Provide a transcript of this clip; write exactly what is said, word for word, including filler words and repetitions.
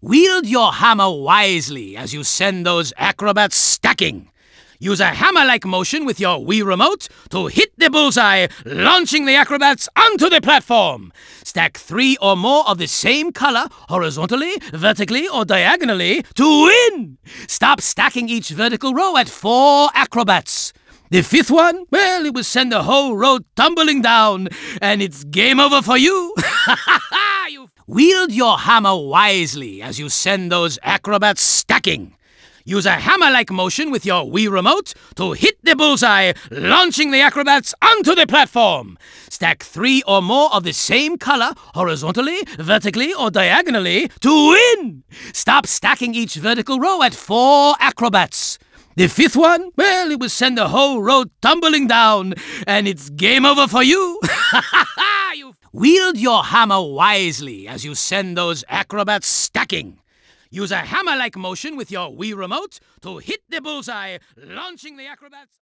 Wield your hammer wisely as you send those acrobats stacking. Use a hammer-like motion with your Wii Remote to hit the bullseye, launching the acrobats onto the platform. Stack three or more of the same color horizontally, vertically, or diagonally to win. Stop stacking each vertical row at four acrobats. The fifth one, well, it will send the whole row tumbling down, and it's game over for you. you Wield your hammer wisely as you send those acrobats stacking. Use a hammer-like motion with your Wii Remote to hit the bullseye, launching the acrobats onto the platform. Stack three or more of the same color horizontally, vertically, or diagonally to win. Stop stacking each vertical row at four acrobats. The fifth one, well, it will send the whole row tumbling down, and it's game over for you. you Wield your hammer wisely as you send those acrobats stacking. Use a hammer-like motion with your Wii Remote to hit the bullseye, launching the acrobats...